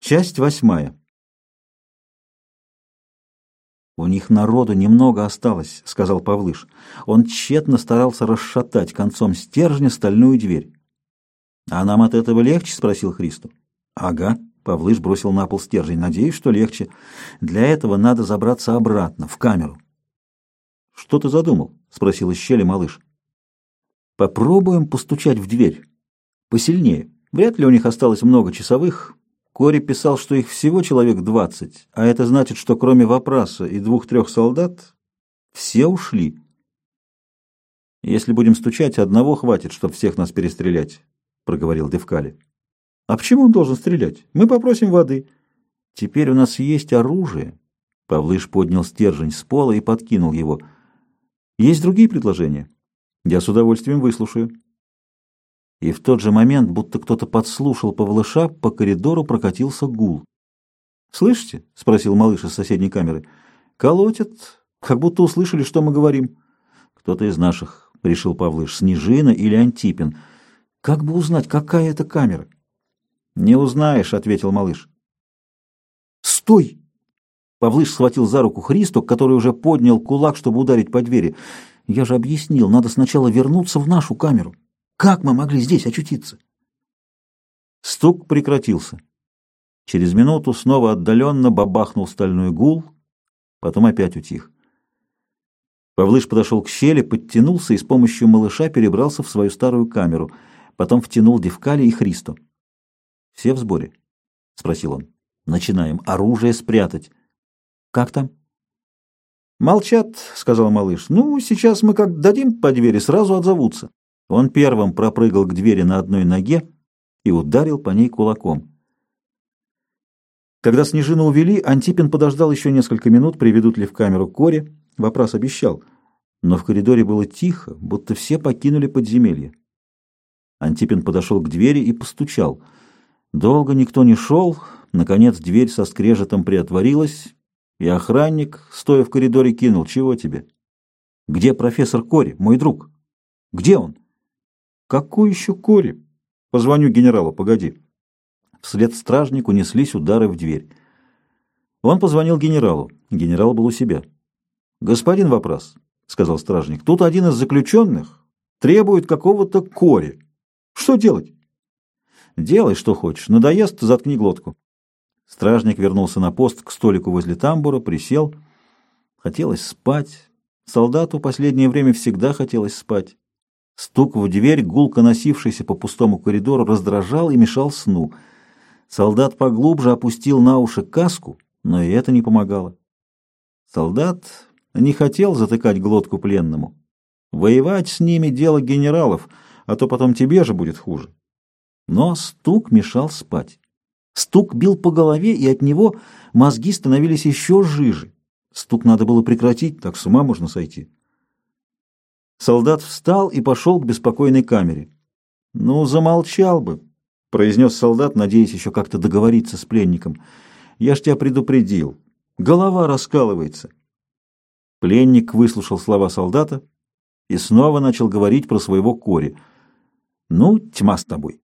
Часть 8. «У них народу немного осталось», — сказал Павлыш. Он тщетно старался расшатать концом стержня стальную дверь. «А нам от этого легче?» — спросил Христо. «Ага», — Павлыш бросил на пол стержень. «Надеюсь, что легче. Для этого надо забраться обратно, в камеру». «Что ты задумал?» — спросил из щели малыш. «Попробуем постучать в дверь. Посильнее. Вряд ли у них осталось много часовых». Кори писал, что их всего человек 20, а это значит, что кроме Вапраса и 2-3 солдат все ушли. «Если будем стучать, одного хватит, чтобы всех нас перестрелять», — проговорил Девкали. «А почему он должен стрелять? Мы попросим воды. Теперь у нас есть оружие». Павлыш поднял стержень с пола и подкинул его. «Есть другие предложения? Я с удовольствием выслушаю». И в тот же момент, будто кто-то подслушал Павлыша, по коридору прокатился гул. «Слышите?» — спросил малыш из соседней камеры. «Колотят, как будто услышали, что мы говорим». «Кто-то из наших», — решил Павлыш, — «Снежина или Антипин. Как бы узнать, какая это камера?» «Не узнаешь», — ответил малыш. «Стой!» Павлыш схватил за руку Христу, который уже поднял кулак, чтобы ударить по двери. «Я же объяснил, надо сначала вернуться в нашу камеру. Как мы могли здесь очутиться?» Стук прекратился. Через минуту снова отдаленно бабахнул стальной гул, потом опять утих. Павлыш подошел к щели, подтянулся и с помощью малыша перебрался в свою старую камеру, потом втянул Девкали и Христо. «Все в сборе?» — спросил он. «Начинаем. Оружие спрятать. Как там?» «Молчат», — сказал малыш. «Ну, сейчас мы как дадим по двери, сразу отзовутся». Он первым пропрыгал к двери на одной ноге и ударил по ней кулаком. Когда Снежину увели, Антипин подождал еще несколько минут, приведут ли в камеру Кори. Вопрос обещал. Но в коридоре было тихо, будто все покинули подземелье. Антипин подошел к двери и постучал. Долго никто не шел. Наконец дверь со скрежетом приотворилась, и охранник, стоя в коридоре, кинул: «Чего тебе?» «Где профессор Кори, мой друг? Где он?» «Какой еще Кори? Позвоню генералу, погоди». Вслед стражнику неслись удары в дверь. Он позвонил генералу. Генерал был у себя. «Господин Вапрас», — сказал стражник, — «тут один из заключенных требует какого-то Кори. Что делать?» «Делай, что хочешь. Надоест — заткни глотку». Стражник вернулся на пост к столику возле тамбура, присел. Хотелось спать. Солдату последнее время всегда хотелось спать. Стук в дверь, гулко носившийся по пустому коридору, раздражал и мешал сну. Солдат поглубже опустил на уши каску, но и это не помогало. Солдат не хотел затыкать глотку пленному. Воевать с ними — дело генералов, а то потом тебе же будет хуже. Но стук мешал спать. Стук бил по голове, и от него мозги становились еще жиже. Стук надо было прекратить, так с ума можно сойти. Солдат встал и пошел к беспокойной камере. «Ну, замолчал бы», — произнес солдат, надеясь еще как-то договориться с пленником. «Я ж тебя предупредил. Голова раскалывается». Пленник выслушал слова солдата и снова начал говорить про своего Кори. «Ну, тьма с тобой.